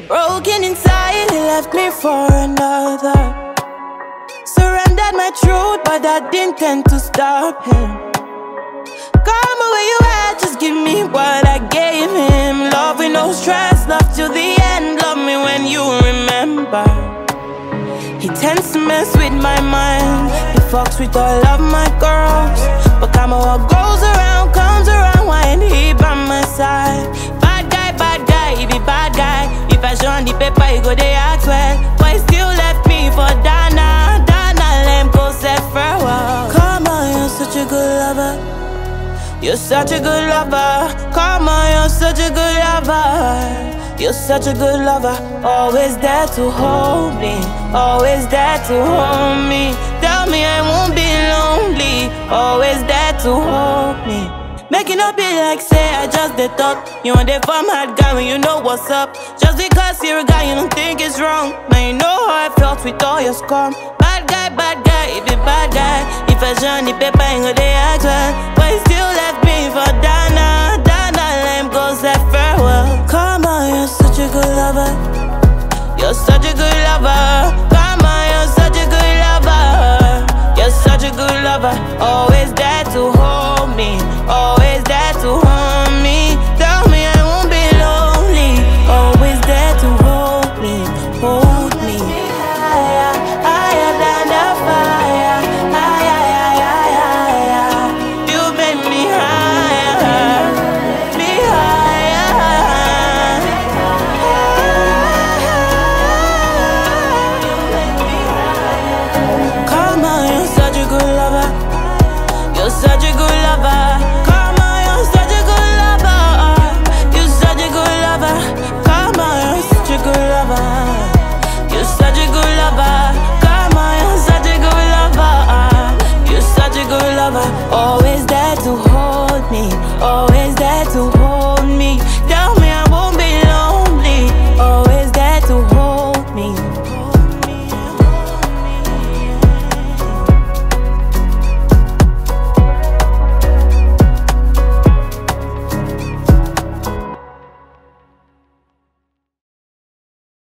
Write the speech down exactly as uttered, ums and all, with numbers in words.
Broken inside, he left me for another. Surrendered my truth, but that didn't tend to stop him. Call me where you at, just give me what I gave him. Love with no stress, love till the end. Love me when you remember. He tends to mess with my mind. He fucks with all of my girls, but come on, what goes around comes around. Why ain't he by my side? Bad guy, bad guy, he be bad guy. If I show on the paper, he go they act well. But he still left me for Dana. Dana, let him go set farewell. Come on, you're such a good lover. You're such a good lover. Come on, you're such a good lover. You're such a good lover. Always there to hold me. Always there to hold me. Tell me I won't be lonely. Always there to hold me. Making up be like say I just the thought. You want the farm hard guy when you know what's up. Just because you're a guy you don't think it's wrong. Man, you know how I felt with all your scum. Bad guy, bad guy, if you bad guy. If I show on the paper ain't go they act well. But he still left me for Dana. Dana, let him go say farewell. Come on, you're such a good lover. You're such a good lover. Come on, you're such a good lover. You're such a good lover. Oh,